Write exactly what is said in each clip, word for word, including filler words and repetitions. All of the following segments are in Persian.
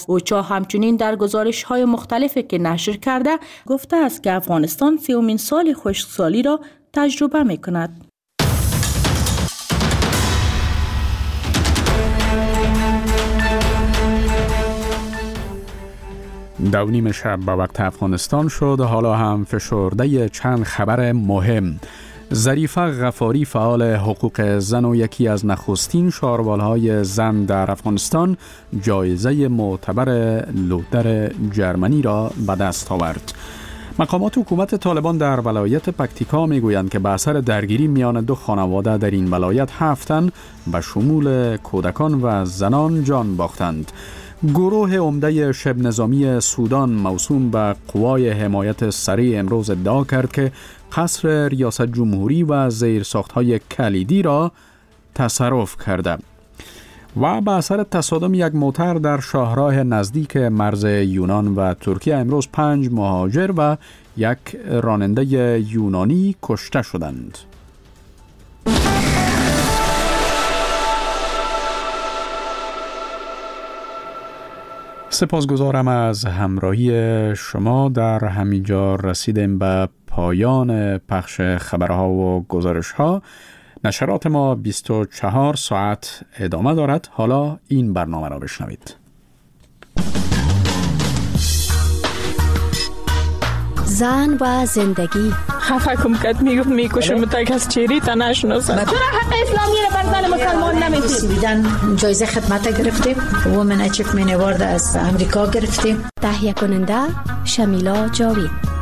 اوچا همچنین در گزارش‌های مختلفی که نشر کرده گفته است که افغانستان سومین سال خشکسالی را تجربه می‌کند. دو نیم شب به وقت افغانستان شد. حالا هم فشرده چند خبر مهم. ظریفه غفاری فعال حقوق زن و یکی از نخستین شاروالهای زن در افغانستان جایزه معتبر لودر جرمنی را به دست آورد. مقامات حکومت طالبان در ولایت پکتیکا میگویند که به اثر درگیری میان دو خانواده در این ولایت هفت تن به شمول کودکان و زنان جان باختند. گروه عمده شبه نظامی سودان موسوم به قوای حمایت سریع امروز ادعا کرد که قصر ریاست جمهوری و زیرساخت‌های کلیدی را تصرف کرده و به اثر تصادم یک موتر در شاهراه نزدیک مرز یونان و ترکیه امروز پنج مهاجر و یک راننده یونانی کشته شدند. سپاسگزارم از همراهی شما. در همینجا رسیدیم به پایان پخش خبرها و گزارشها. نشرات ما بیست و چهار ساعت ادامه دارد. حالا این برنامه را بشنوید. زن و زندگی. خفه کم کد میگفت میکشم تا کس چیری تا نشناسم. چرا حق اسلامی را بر زن مسلمان نمیدید؟ بیدن جایزه خدمت گرفتیم. وومن اچیومنت اوارد از امریکا گرفتیم. تهیه کننده شمیلا جاوید.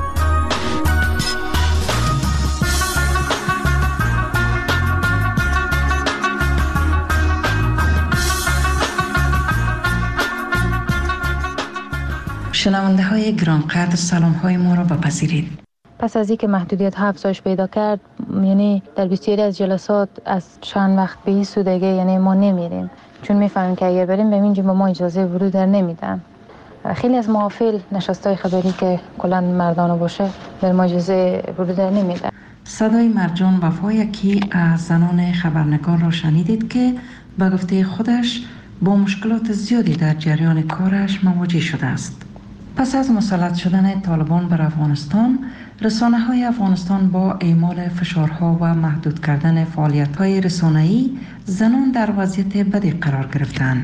شنونده های گرانقدر سلام های ما را بپذیرید. پس از اینکه محدودیت ها افزایش پیدا کرد، یعنی در بسیاری از جلسات از چند وقت به این سو دیگه یعنی ما نمیریم، چون میفهمیم که اگر بریم به اینجا به ما اجازه ورود در نمیدن. خیلی از محافل نشستای خبری که کلا مردانه باشه در ما اجازه ورود در نمیدن. صدای مرجان وفا یکی از زنان خبرنگار را شنیدید که به گفته خودش با مشکلات زیادی در جریان کارش مواجه شده است. پس از مسلط شدن طالبان بر افغانستان، رسانه‌های افغانستان با اعمال فشارها و محدود کردن فعالیت‌های رسانه‌ای زنان در وضعیت بدی قرار گرفتند.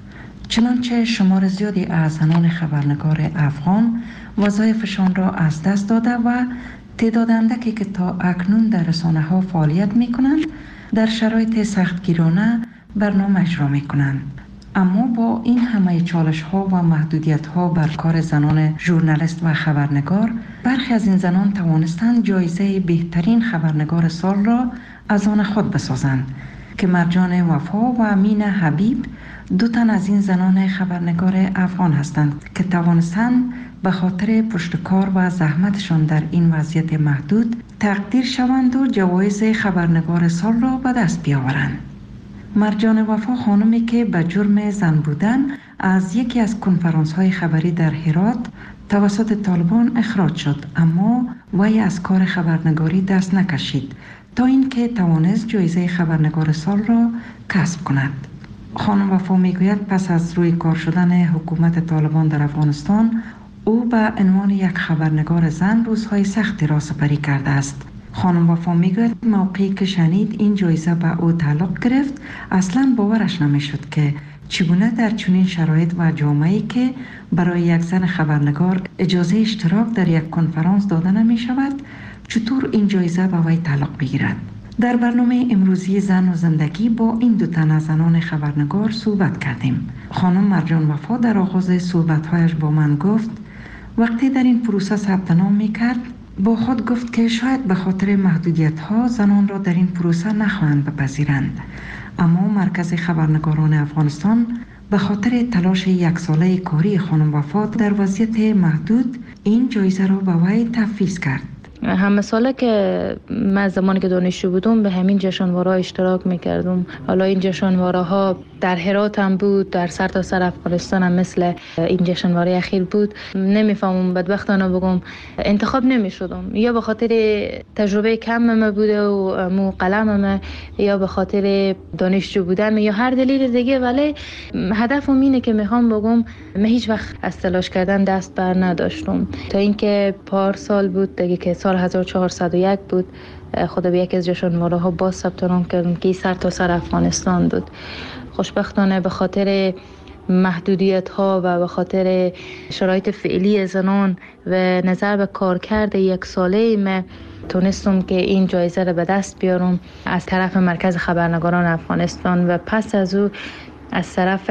چنانچه شمار زیادی از زنان خبرنگار افغان وظایفشان را از دست داده و تعداد اندکی که تا اکنون در رسانه‌ها فعالیت می‌کنند در شرایط سختگیرانه برنامه اجرا می‌کنند. اما با این همه چالش ها و محدودیت ها بر کار زنان ژورنالیست و خبرنگار، برخی از این زنان توانستند جایزه بهترین خبرنگار سال را از آن خود بسازند که مرجان وفا و امین حبیب دو تن از این زنان خبرنگار افغان هستند که توانستند به خاطر پشتکار و زحمتشان در این وضعیت محدود تقدیر شوند و جوایز خبرنگار سال را به دست بیاورند. مرجان وفا خانمی که به جرم زن بودن از یکی از کنفرانس‌های خبری در هرات توسط طالبان اخراج شد، اما وی از کار خبرنگاری دست نکشید تا اینکه توانست جایزه خبرنگار سال را کسب کند. خانم وفا میگوید پس از روی کار شدن حکومت طالبان در افغانستان، او به عنوان یک خبرنگار زن روزهای سختی را سپری کرده است. خانم وفا میگوید موقعی که شنید این جایزه به او تعلق گرفت، اصلا باورش نمیشد که چگونه در چنین شرایط و جامعه‌ای که برای یک زن خبرنگار اجازه اشتراک در یک کنفرانس داده نمی شود، چطور این جایزه به وی تعلق بگیرد. در برنامه امروزی زن و زندگی با این دو تن از زنان خبرنگار صحبت کردیم. خانم مرجان وفا در آغاز صحبت‌هایش با من گفت وقتی در این پروسه ثبت نام می‌کرد، با خود گفت که شاید به خاطر محدودیت‌ها زنان را در این پروسه نخواهند بپذیرند، اما مرکز خبرنگاران افغانستان به خاطر تلاش یک ساله کاری خانم وفا در وضعیت محدود این جایزه را به وی تفویض کرد. همه ساله که من زمانی که دانشجو بودم به همین جشنواره اشتراک میکردم. حالا این جشنواره ها در هرات هم بود، در سرتاسر افغانستان هم مثل این جشنواره اخیر بود. نمیفهمم بدبختانه بگم انتخاب نمیشدم، یا به خاطر تجربه کم بوده و مو قلمم، یا به خاطر دانشجو بودن، یا هر دلیل دیگه. ولی هدفم اینه که میخوام بگم من هیچ وقت از تلاش کردن دست بر نداشتم تا اینکه پار سال بود دیگه که سال هزار و چهارصد و یک بود، خدا به یک از جشنواره ها باز ثبت نام کردم که سر تا سر افغانستان بود. خوشبختانه به خاطر محدودیت ها و به خاطر شرایط فعلی زنان و نظر به کارکرد یک ساله من تونستم که این جایزه را به دست بیارم از طرف مرکز خبرنگاران افغانستان و پس از او از طرف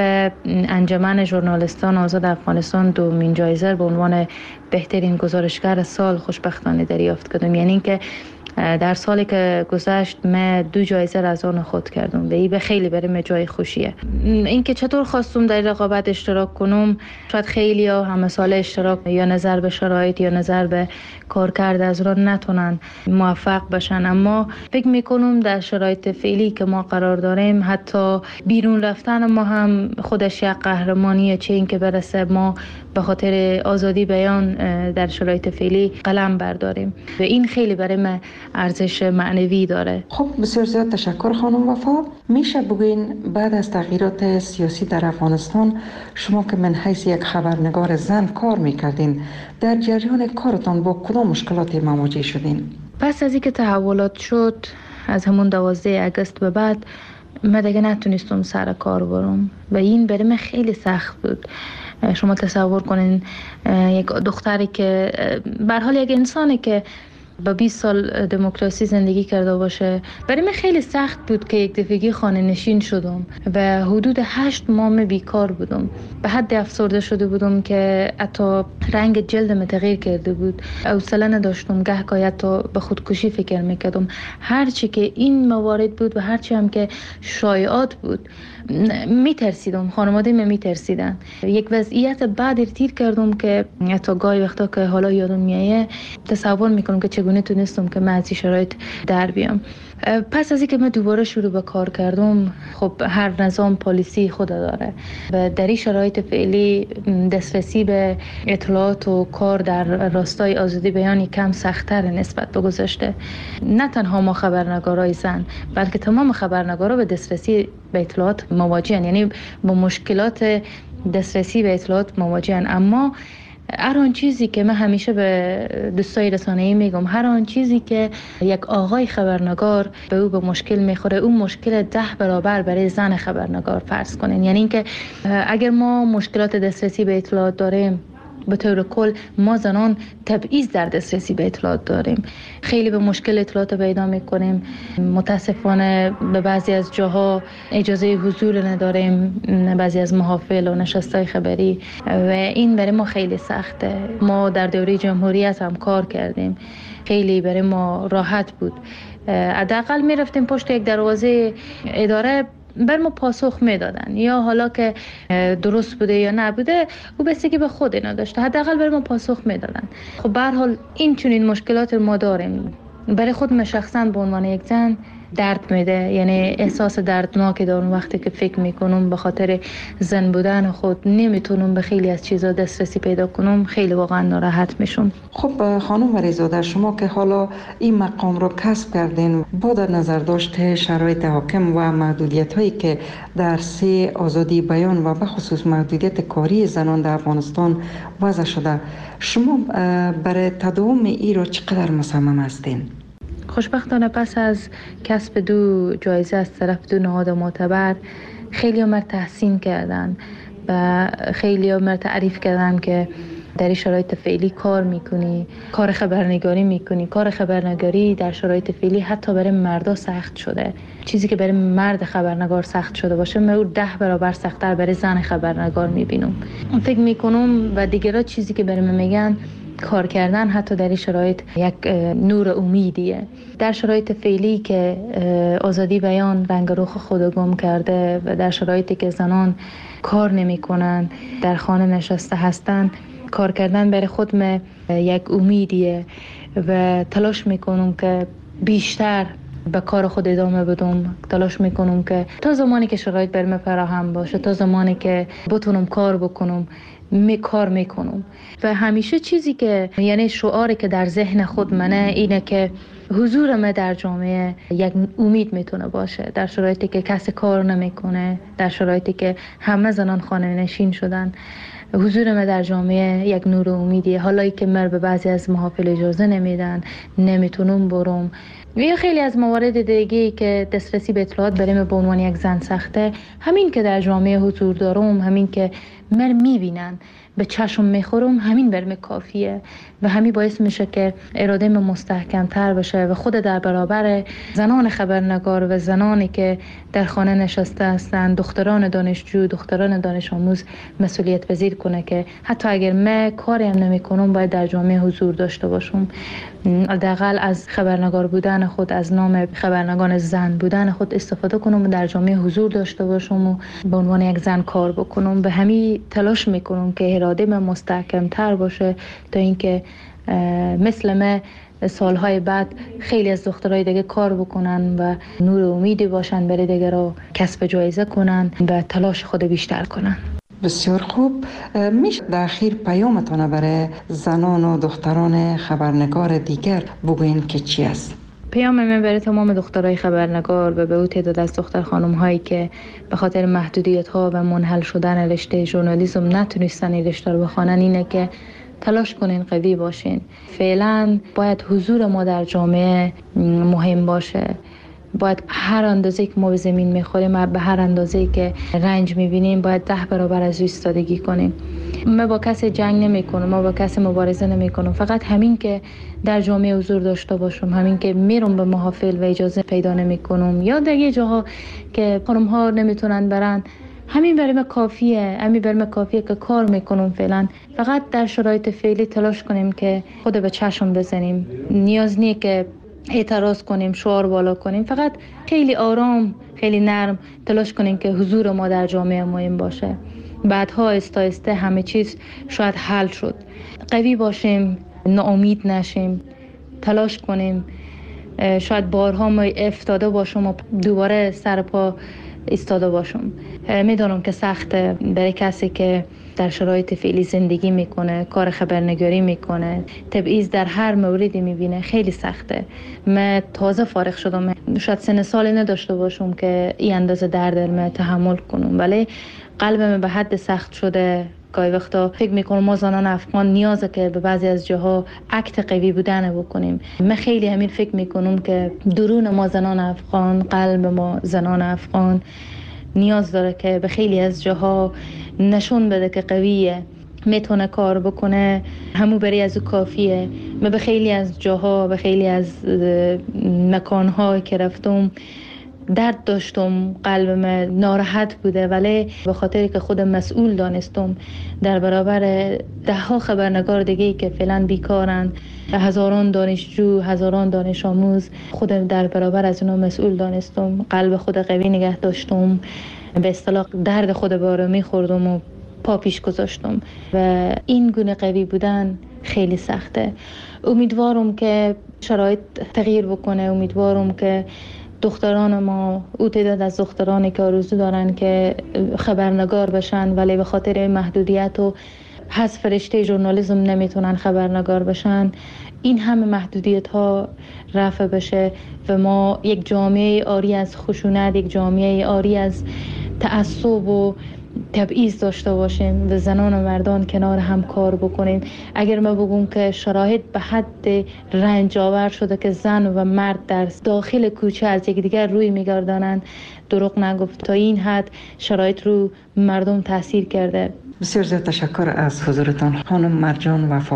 انجمن ژورنالیستان آزاد افغانستان دومین جایزه به عنوان بهترین گزارشگر سال خوشبختانه دریافت کردم. یعنی اینکه در سالی که گذشت من دو جایزه را از آن خود کردم و این به خیلی برای جای خوشیه. اینکه چطور خواستم در رقابت اشتراک کنم، شاید خیلی ها همه سال اشتراک یا نظر به شرایط یا نظر به کارکرد از را نتونن موفق بشن، اما فکر میکنم در شرایط فعلی که ما قرار داریم حتی بیرون رفتن ما هم خودش یک قهرمانیه، چه این که برسه ما به خاطر آزادی بیان در شرایط فعلی قلم برداریم و این خیلی برای من ارزش معنوی داره. خب بسیار زیاد تشکر خانم وفا. میشه بگوین بعد از تغییرات سیاسی در افغانستان شما که من حیث یک خبرنگار زن کار میکردین، در جریان کارتان با کدام مشکلاتی مواجه شدین؟ پس از اینکه تحولات شد از همون دوازده اگست به بعد من دیگه نتونستم سر کار برم و این برای من خیلی سخت بود. شما تصور کنین یک دختری که به هر حال یک انسانی که با بیست سال دموکراسی زندگی کرده باشه، برای من خیلی سخت بود که یک دفعگی خانه نشین شدم و حدود هشت ماه بیکار بودم. به حد افسرده شده بودم که حتی رنگ جلدم تغییر کرده بود. حوصله نداشتم، گهگاه حتی به خودکشی فکر میکردم. هرچی که این موارد بود و هرچی هم که شایعات بود میترسیدم، خانواده من میترسیدن. یک وضعیت بعد تیر کردم که حتی گاهی وقتا که حالا یادم میایه تصور میکنم که چگونه تونستم که من از این شرایط در بیام. پس از اینکه من دوباره شروع به کار کردم، خب هر نظام پالیسی خود داره و در این شرایط فعلی دسترسی به اطلاعات و کار در راستای آزادی بیان کم سخت‌تر نسبت به گذشته. نه تنها ما خبرنگارای زن بلکه تمام خبرنگارا به دسترسی به اطلاعات مواجهن، یعنی با مشکلات دسترسی به اطلاعات مواجهن. اما هر آن چیزی که من همیشه به دوستای رسانه‌ای میگم، هر آن چیزی که یک آقای خبرنگار به او به مشکل میخوره، اون مشکل ده برابر برای زن خبرنگار فرض کنین. یعنی اینکه اگر ما مشکلات دسترسی به اطلاعات داریم، به طور کل ما زنان تبعیض در دسترسی به اطلاعات داریم. خیلی به مشکل اطلاعات پیدا میکنیم. متاسفانه به بعضی از جاها اجازه حضور نداریم، بعضی از محافل و نشستای خبری، و این برای ما خیلی سخته. ما در دوره جمهوریت هم کار کردیم، خیلی برای ما راحت بود. حداقل میرفتیم پشت یک دروازه اداره، بر ما پاسخ میدادن، یا حالا که درست بوده یا نبوده او بستگی به خود اینا داشته، حداقل بر ما پاسخ میدادن. خب به هر حال این چنین مشکلات ما داریم. برای خود من شخصا به عنوان یک زن درد میده، یعنی احساس دردناک دارم وقتی که فکر میکنم به خاطر زن بودن خود نمیتونم به خیلی از چیزا دسترسی پیدا کنم، خیلی واقعا ناراحت میشم. خب خانم وریزاده، شما که حالا این مقام رو کسب کردین، با در نظر داشته شرایط حاکم و محدودیت هایی که در سه آزادی بیان و به خصوص محدودیت کاری زنان در افغانستان وضع شده، شما برای تداوم این رو چقدر مصمم هستین؟ خوشبختانه پس از کسب دو جایزه از طرف دو نهاد معتبر، خیلی عمر تحسین کردن و خیلی عمر تعریف کردن که در این شرایط فعلی کار میکنی، کار خبرنگاری میکنی. کار خبرنگاری در شرایط فعلی حتی برای مردا سخت شده. چیزی که برای مرد خبرنگار سخت شده باشه، من او ده برابر سخت‌تر برای زن خبرنگار میبینم. فکر میکنم و دیگرها چیزی که برای من میگن، کار کردن حتی در این شرایط یک نور امیدیه. در شرایط فعلی که آزادی بیان رنگ روخ خود گم کرده و در شرایطی که زنان کار نمی کنن، در خانه نشسته هستن، کار کردن برای خود من یک امیدیه و تلاش میکنم که بیشتر به کار خود ادامه بدم. تلاش میکنم که تا زمانی که شرایط برم فراهم باشه، تا زمانی که بتونم کار بکنم می کار میکنم. و همیشه چیزی که یعنی شعاری که در ذهن خود منه اینه که حضور من در جامعه یک امید میتونه باشه، در شرایطی که کسی کار نمیکنه، در شرایطی که همه زنان خانه نشین شدن. حضور من در جامعه یک نور و امیدیه. حالا که من به بعضی از محافل اجازه نمیدن، نمیتونم برم، و خیلی از موارد دیگه که دسترسی به اطلاعات برای من به عنوان یک زن سخته، همین که در جامعه حضور دارم، همین که من میبینن، به چشم میخورم، همین برم کافیه و همین باعث میشه که اراده من مستحکم تر بشه و خود در برابر زنان خبرنگار و زنانی که در خانه نشسته هستند، دختران دانشجو، دختران دانش آموز مسئولیت پذیر کنه که حتی اگر من کاری هم نمی کنم باید در جامعه حضور داشته باشم. حداقل از خبرنگار بودن خود، از نام خبرنگار زن بودن خود استفاده کنم و در جامعه حضور داشته باشم و به عنوان یک زن کار بکنم. به همین تلاش میکنم که اراده من مستحکم تر باشه تا اینکه مثل من سالهای بعد خیلی از دخترای دیگه کار بکنن و نور و امیدی باشن برای دیگه را کسب جایزه کنن و تلاش خود بیشتر کنن. بسیار خوب. میشه در اخیر پیامتان برای زنان و دختران خبرنگار دیگر بگوین که چی است؟ پیام من برای تمام دخترای خبرنگار و به او تعداد از دختر خانم هایی که به خاطر محدودیت ها و منحل شدن رشته ژورنالیسم نتونستن این رشته رو بخوانن اینه که تلاش کنین، قوی باشین. فعلا باید حضور ما در جامعه مهم باشه. باید هر اندازه که ما به زمین میخوریم، به هر اندازه که رنج میبینیم، باید ده برابر از ایستادگی کنیم. ما با کسی جنگ نمی کنم، ما با کسی مبارزه نمی کنم. فقط همین که در جامعه حضور داشته باشم، همین که میرم به محافل و اجازه پیدا نمی کنم یا دیگه جاها که خانم ها نمیتونن برن، همین برای من کافیه. همین برای من کافیه که کار میکنم. فعلا فقط در شرایط فعلی تلاش کنیم که خود به چشم بزنیم. نیاز نیه که اعتراض کنیم، شعار بالا کنیم. فقط خیلی آرام، خیلی نرم تلاش کنیم که حضور ما در جامعه مهم باشه. بعدها آهسته آهسته همه چیز شاید حل شد. قوی باشیم، ناامید نشیم، تلاش کنیم. شاید بارها ما افتاده باشم و دوباره سر پا ایستاده باشم. میدونم که سخته برای کسی که در شرایط فعلی زندگی میکنه، کار خبرنگاری میکنه، تبعیض در هر موردی میبینه، خیلی سخته. من تازه فارغ شدم، شاید سن سالی نداشته باشم که این اندازه درد من تحمل کنم، ولی قلبم به حد سخت شده. گاهی وقتا فکر میکنم ما زنان افغان نیازه که به بعضی از جاها اکت قوی بودن بکنیم. من خیلی همین فکر میکنم که درون ما زنان افغان، قلب ما زنان افغان نیاز داره که به خیلی از جاها نشون بده که قویه، میتونه کار بکنه، همو برای از او کافیه. من به خیلی از جاها، به خیلی از مکانها که رفتم درد داشتم، قلبم ناراحت بوده، ولی به خاطری که خودم مسئول دانستم در برابر ده ها خبرنگار دیگه که فعلا بیکارن، هزاران دانشجو، هزاران دانش آموز، خودم در برابر از اونا مسئول دانستم. قلب خود قوی نگه داشتم، به اصطلاح درد خود بارو میخوردم و پا پیش گذاشتم و این گونه قوی بودن خیلی سخته. امیدوارم که شرایط تغییر بکنه، امیدوارم که دختران ما، او تعداد از دخترانی که آرزو دارن که خبرنگار بشن ولی به خاطر محدودیت و حذف رشته ژورنالیسم نمیتونن خبرنگار بشن، این همه محدودیت ها رفع بشه و ما یک جامعه آری از خشونت، یک جامعه آری از تعصب و تبعیض داشته باشیم و زنان و مردان کنار هم کار بکنیم. اگر ما بگم که شرایط به حد رنج آور شده که زن و مرد در داخل کوچه از یکدیگر روی میگردانند، دروغ نگفت. تا این حد شرایط رو مردم تاثیر کرده. بسیار زیاد تشکر از حضورتان خانم مرجان وفا.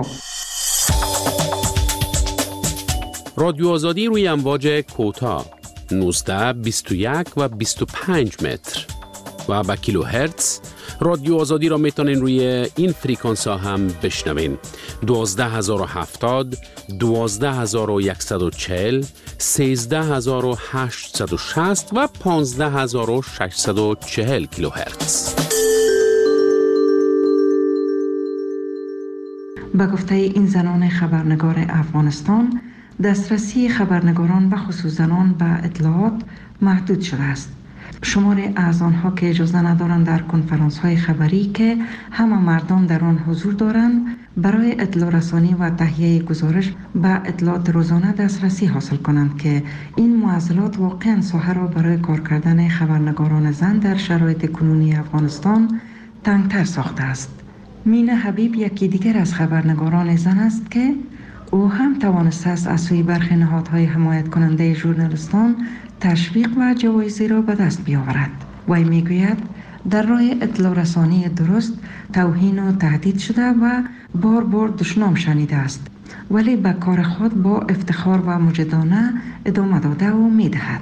رادیو آزادی روی امواج کوتاه نوزده، بیست و یک و بیست و پنج متر و با کیلو هرتز. رادیو آزادی را میتونین روی این فریکانس ها هم بشنوین: دوازده هزار و هفتاد، دوازده هزار و صد و چهل، سیزده هزار و هشتصد و شصت و پانزده هزار و ششصد و چهل کیلو هرتز. به گفته این زنان خبرنگار افغانستان، دسترسی خبرنگاران به خصوص زنان به اطلاعات محدود شده است. شماری از آنها که اجازه ندارند در کنفرانس های خبری که همه مردم در آن حضور دارند برای اطلاع رسانی و تهیه گزارش به اطلاعات روزانه دسترسی حاصل کنند که این معضلات واقعا ساحه را برای کار کردن خبرنگاران زن در شرایط کنونی افغانستان تنگتر ساخته است. مینا حبیب یکی دیگر از خبرنگاران زن است که او هم توانسته است از سوی برخی نهادهای حمایت کننده ژورنالیستان تشویق و جوایزی را به دست بیاورد. وی میگوید در راه اطلاع رسانی درست توهین و تهدید شده و بار بار دشنام شنیده است، ولی به کار خود با افتخار و مجدانه ادامه داده و میدهد.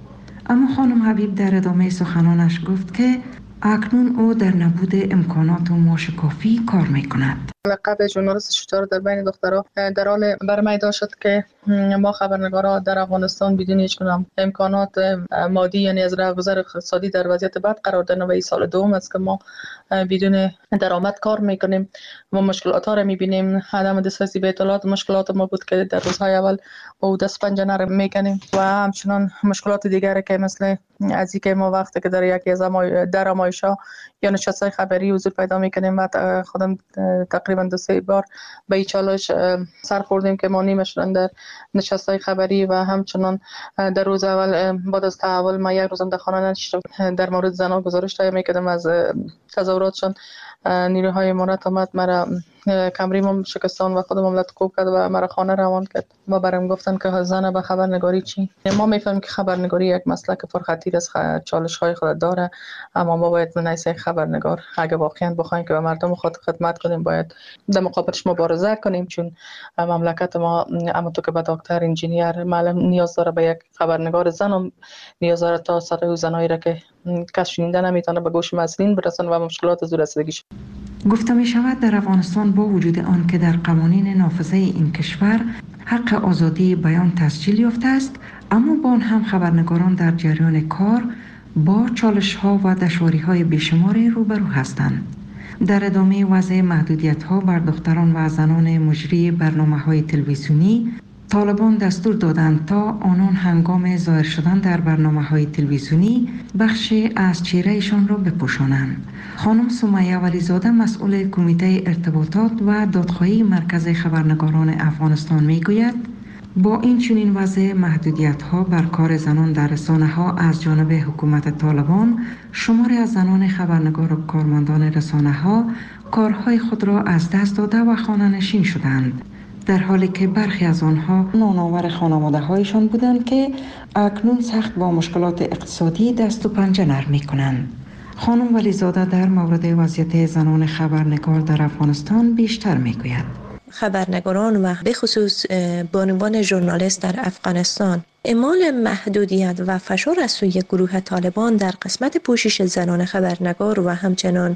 اما خانم حبیب در ادامه سخنانش گفت که اکنون او در نبود امکانات و معاش کافی کار میکند. لقب ژورنالیست شجاع در بین دخترها در حال برمیدار شد که ما خبرنگارا در افغانستان بدون هیچ گونه امکانات مادی، یعنی از راهگذر اقتصادی در وضعیت بد قرار داریم و این سال دوم است که ما بدون درآمد کار میکنیم و مشکلات ها را میبینیم. عدم دسترسی به اطلاعات مشکلات ما بود که در روزهای اول با دست پنجه را میکنیم و همچنان مشکلات دیگر که مثل از اینکه ما وقتی که در یکی از درآمایش‌ها یا نشست‌های خبری حضور پیدا میکنیم و خودم تقریبا دو سه بار به این چالش سر خوردیم که مانع میشدن در نشست‌های خبری و همچنان در روز اول بعد از تحول ما یک روزم در خانه نشستم در مورد زنان گزارش تهیه میکردم از تظاهراتشان. نیروهای امارات آمد مرا کمریمم شکستان و خودم مملت کوب کرد و مرا خانه روان کرد و برام گفتن که زن به خبرنگاری چی. ما میفهمیم که خبرنگاری یک مسلک پرخطیر از چالش های خود داره، اما ما باید من ایسه خبرنگار اگه واقعا بخوایم که به مردم خود خدمت کنیم باید در مقابلش مبارزه کنیم، چون مملکت ما اما تو که به دکتر انجینیر معلم نیاز داره به یک خبرنگار زن و نیاز داره تا سطح زنایی را که کس شنیده نمیتونه به گوش مسئولین برسن و مشکلات از رسیدگیش. گفته می شود در افغانستان با وجود آن که در قوانین نافذه این کشور حق آزادی بیان تسجیل یافته است، اما با آن هم خبرنگاران در جریان کار با چالش ها و دشواری های بیشماری روبرو هستند. در ادامه وضع محدودیت ها بر دختران و زنان مجری برنامه های تلویزیونی، طالبان دستور دادند تا آنان هنگام ظاهر شدن در برنامه‌های تلویزیونی بخشی از چهرهشان را بپوشانند. خانم سمیه ولیزاده مسئول کمیته ارتباطات و دادخواهی مرکز خبرنگاران افغانستان میگوید با این چنین وضع محدودیت‌ها بر کار زنان در رسانه‌ها از جانب حکومت طالبان، شماری از زنان خبرنگار و کارمندان رسانه‌ها کارهای خود را از دست داده و خانه‌نشین شدند، در حالی که برخی از آنها نانآور خانواده هایشان بودند که اکنون سخت با مشکلات اقتصادی دست و پنجه نرم می‌کنند. خانم ولیزاده در مورد وضعیت زنان خبرنگار در افغانستان بیشتر میگوید. خبرنگاران و به خصوص بانوان ژورنالیست در افغانستان اعمال محدودیت و فشار از سوی گروه طالبان در قسمت پوشش زنان خبرنگار و همچنان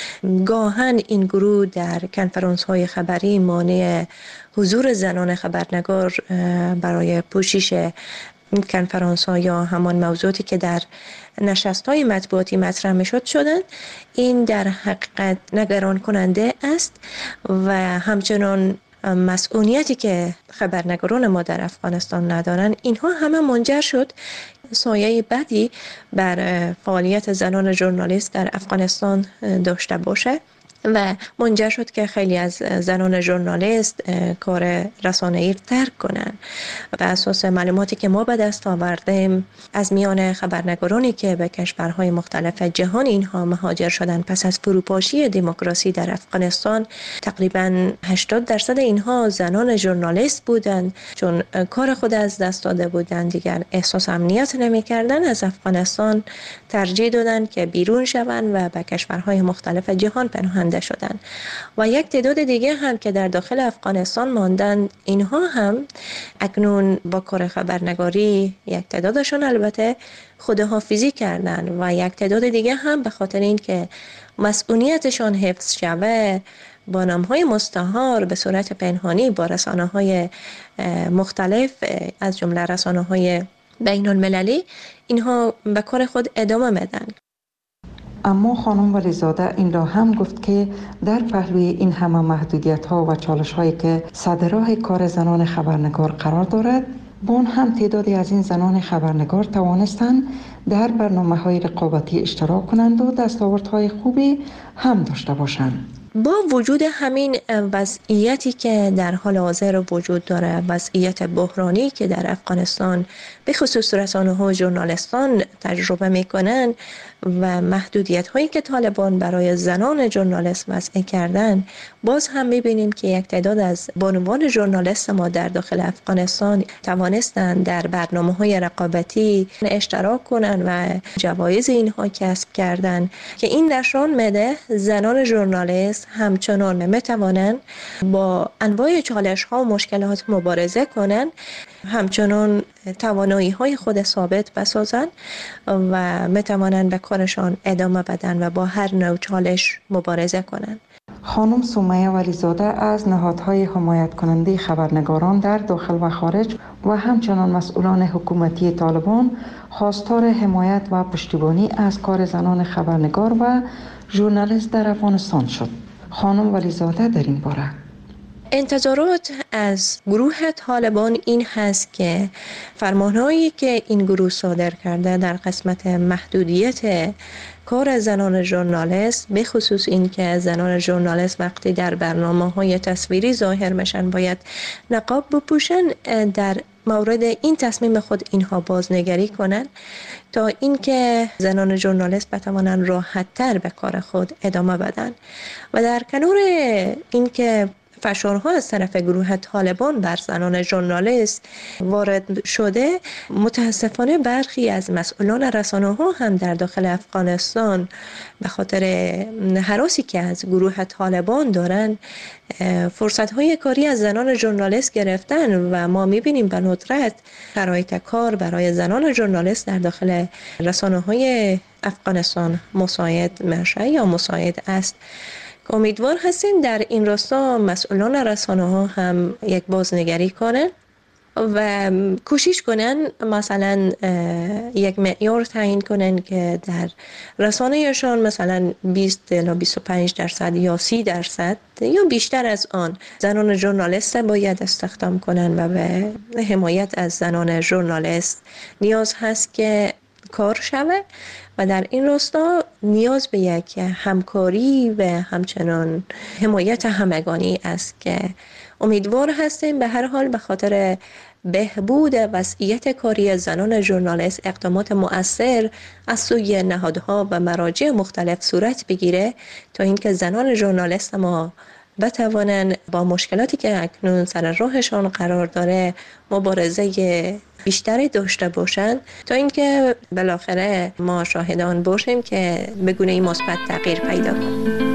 گاهن این گروه در کنفرانس های خبری مانع حضور زنان خبرنگار برای پوشش کنفرانس ها یا همان موضوعاتی که در نشست های مطبوعاتی مطرح میشد شدند، این در حقیقت نگران کننده است و همچنان مسئولیتی که خبرنگاران ما در افغانستان ندارن، اینها همه منجر شد سایه بدی بر فعالیت زنان ژورنالیست در افغانستان داشته باشه و منجر شد که خیلی از زنان ژورنالیست کار رسانه‌ای را ترک کنند. بر اساس معلوماتی که ما به دست آوردیم از میان خبرنگارانی که به کشورهای مختلف جهان اینها مهاجر شدند پس از فروپاشی دموکراسی در افغانستان، تقریباً هشتاد درصد اینها زنان ژورنالیست بودند، چون کار خود از دست داده بودند، دیگر احساس امنیت نمی‌کردند، از افغانستان ترجیح دادند که بیرون شوند و به کشورهای مختلف جهان پناهنده شدند. و یک تعداد دیگه هم که در داخل افغانستان ماندند، اینها هم اکنون با کار خبرنگاری یک تعدادشون البته خداحافظی کردند و یک تعداد دیگه هم به خاطر اینکه مسئولیتشان حفظ شوه با نام‌های مستعار به صورت پنهانی با رسانه‌های مختلف از جمله رسانه‌های بین المللی اینها به کار خود ادامه میدن. اما خانم ولیزاده این را هم گفت که در پهلوی این همه محدودیت ها و چالش هایی که صدراه کار زنان خبرنگار قرار دارد، بان هم تعدادی از این زنان خبرنگار توانستند در برنامه های رقابتی اشتراک کنند و دستاوردهای خوبی هم داشته باشند. با وجود همین وضعیتی که در حال حاضر وجود داره، وضعیت بحرانی که در افغانستان به خصوص رسانه‌ها و ژورنالیستان تجربه میکنن و محدودیت هایی که طالبان برای زنان ژورنالیست وضع کردن، باز هم میبینیم که یک تعداد از بانوان ژورنالیست ما در داخل افغانستان توانستند در برنامه های رقابتی اشتراک کنند و جوایز اینها کسب کردن که این نشان میده زنان ژورنالیست همچنان میتوانند با انواع چالش ها و مشکلات مبارزه کنند، همچنان توانایی های خود ثابت بسازند و میتوانند به کارشان ادامه بدن و با هر نوع چالش مبارزه کنند. خانم سمیه ولیزاده از نهادهای حمایت کننده خبرنگاران در داخل و خارج و همچنان مسئولان حکومتی طالبان خواستار حمایت و پشتیبانی از کار زنان خبرنگار و ژورنالیست در افغانستان شد. خانم ولیزاده در این باره: انتظارات از گروه طالبان این هست که فرمانهایی که این گروه صادر کرده در قسمت محدودیت کار زنان ژورنالیست، به خصوص این که زنان ژورنالیست وقتی در برنامه‌های تصویری ظاهر میشن باید نقاب بپوشن، در مورد این تصمیم خود اینها بازنگری کنند تا اینکه زنان ژورنالیست بتوانند راحت‌تر به کار خود ادامه بدن. و در کنار اینکه فشارها از طرف گروه طالبان بر زنان ژورنالیست وارد شده، متاسفانه برخی از مسئولان رسانه‌ها هم در داخل افغانستان به خاطر هراسی که از گروه طالبان دارن فرصت‌های کاری از زنان ژورنالیست گرفتن و ما می‌بینیم به ندرت شرایط کار برای زنان ژورنالیست در داخل رسانه‌های افغانستان مساعد میشه یا مساعد است. امیدوار هستیم در این راستا مسئولان رسانه‌ها هم یک بازنگری کنن و کوشش کنن مثلا یک معیار تعیین کنن که در رسانه‌شان مثلا بیست تا بیست و پنج درصد یا سی درصد یا بیشتر از آن زنان ژورنالیست باید استخدام کنن و به حمایت از زنان ژورنالیست نیاز هست که کار شود و در این راستا نیاز به یک همکاری و همچنان حمایت همگانی است که امیدوار هستیم به هر حال به خاطر بهبود وضعیت کاری زنان ژورنالیست اقدامات مؤثر از سوی نهادها و مراجع مختلف صورت بگیره تا اینکه زنان ژورنالیست ما بتوانند با مشکلاتی که اکنون سر راهشان قرار داره مبارزه بیشتری داشته باشند تا اینکه بالاخره ما شاهدان باشیم که به گونه‌ای مثبت تغییر پیدا کنه.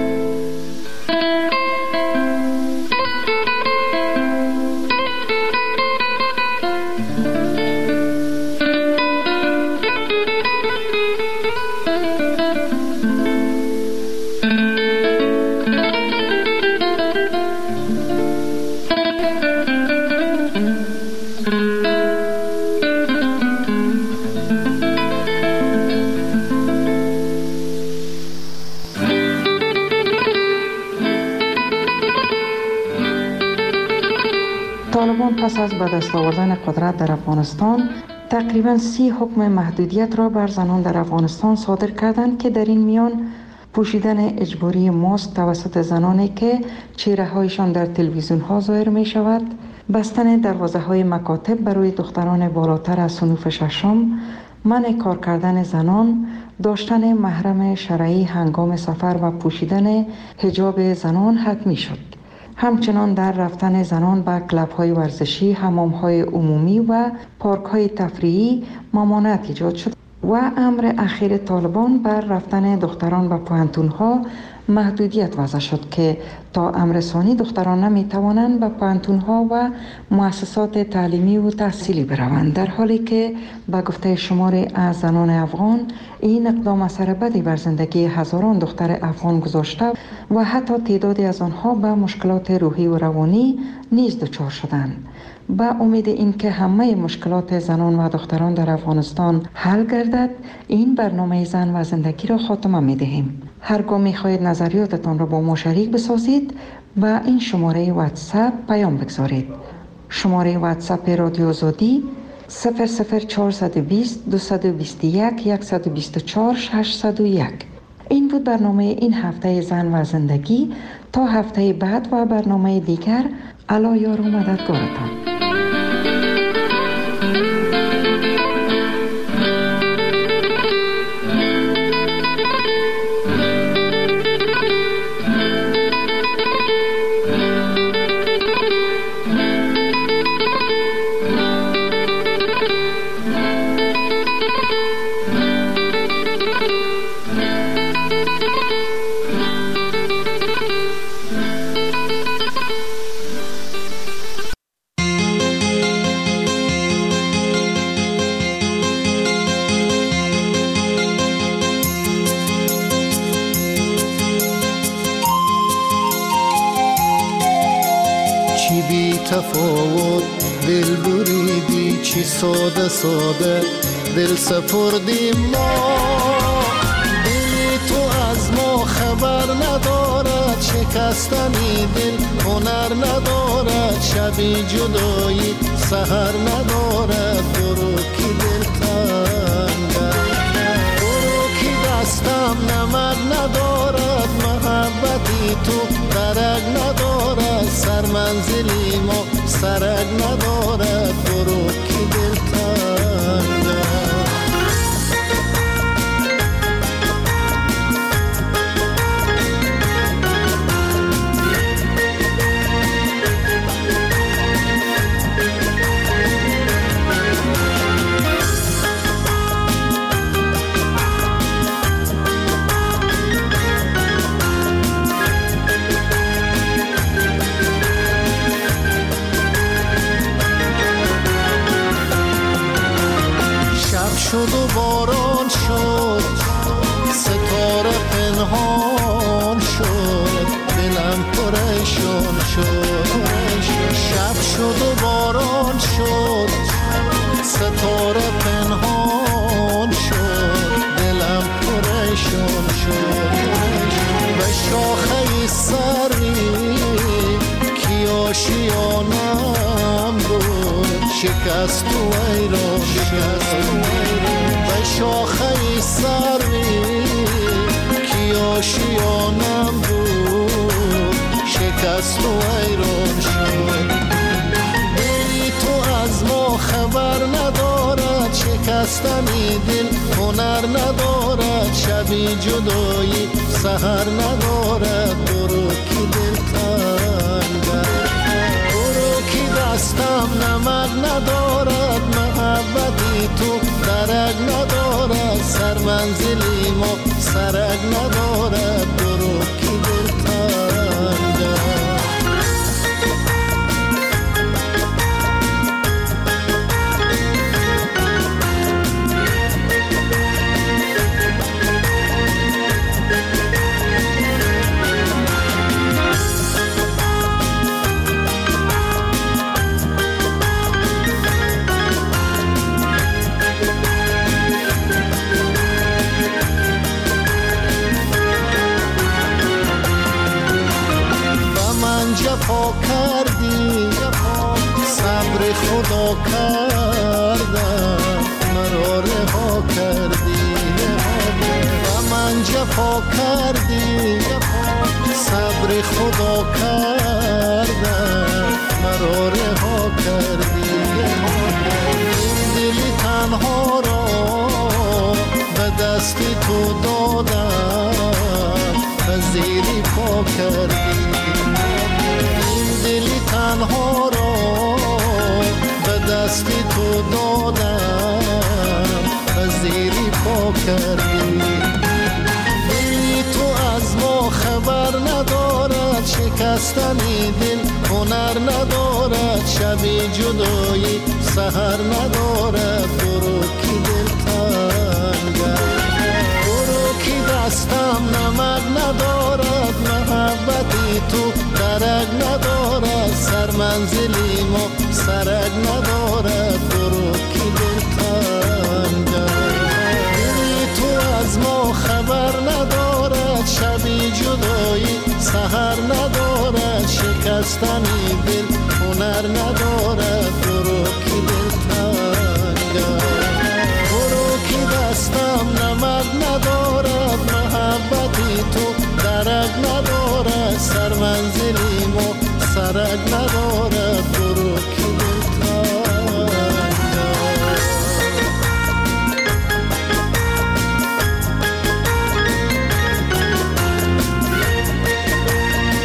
طالبان پس از به دست آوردن قدرت در افغانستان تقریباً سی حکم محدودیت را بر زنان در افغانستان صادر کردند که در این میان پوشیدن اجباری ماسک توسط زنانی که چهره هایشان در تلویزیون ها ظاهر می شود، بستن دروازه های مکاتب برای دختران بالاتر از صنوف ششم، منع کار کردن زنان، داشتن محرم شرعی هنگام سفر و پوشیدن حجاب زنان حتمی شد. همچنان در رفتن زنان به کلب‌های ورزشی، حمام‌های عمومی و پارک‌های تفریحی ممانعت ایجاد شد و امر اخیر طالبان بر رفتن دختران به پوهنتون‌ها محدودیت وضع شد که تا امرسانی دختران نمی توانند به پانتون‌ها و مؤسسات تعلیمی و تحصیلی بروند، در حالی که با گفته شماری از زنان افغان این اقدام اثر بدی بر زندگی هزاران دختر افغان گذاشته و حتی تعدادی از آنها به مشکلات روحی و روانی نیز دچار شدند. با امید اینکه همه مشکلات زنان و دختران در افغانستان حل گردد، این برنامه زن و زندگی را خاتمه می دهیم. هرگاه می خواهید نظریاتتان را با ما شریک بسازید و این شماره واتساپ پیام بگذارید. شماره واتساپ رادیو آزادی صفر صفر چهارصد و بیست دویست و بیست و یک صد و بیست و چهار ششصد و یک. این بود برنامه این هفته زن و زندگی. تا هفته بعد و برنامه دیگر، الله یار و مددگارتان. تفاوت دل بریدی، چی ساده ساده دل سپردیم ما. دل تو از ما خبر ندارد، شکستنی دل هنر ندارد، شبی جدایی سحر ندارد. برو کی دل تنگم، برو کی دستم نمک ندارد، محبتی تو درک ندارد، سر منزلی ما سرک ندارد. برو کی دل تنگم. شد و باران شد، ستاره پنهان شد، دلم پریشان شد. شب شد و باران شد، ستاره پنهان شد، دلم پریشان شد. به شاخه سری کی آشیانم بود، شکست و ایران شد. به شاخه سری کی آشیانم بود، شکست و ایران شد. دلی تو از ما خبر ندارد، شکستنی دل هنر ندارد، شبی جدایی سحر ندارد. برو کی دل تنگم، برو کی دستم نمک ندارد، محبتی تو درک ندارد، سر منزلی ما سرک ندارد. برو کی دل تنگم. جفا کردی، صبر خدا کردم، مرا رها کردی. و من جفا کردی، صبر خدا کردم، مرا رها کردی. این دلی تنها را به دستی تو دادم، پذیری پا کردی. دلی تنها را به دستی تو دادم، پذیری پا کردی. دلی تو از ما خبر شکستنی دل هنر ندارد، شبی جدایی سحر ندارد. برو کی دل تنگ برو کی دستم نمک ندارد، محبتی تو درک ندارد، سر منزلی ما سرک ندارد. برو کی دل تنگ دلی تو از ما خبر ندارد، شبی جدایی سحر ندارد، شکستنی دل هنر ندارد. برو کی دل تنگ برو کی دستم نمک ندارد، محبتی تو درک ندارد، سر منزلی ما سرک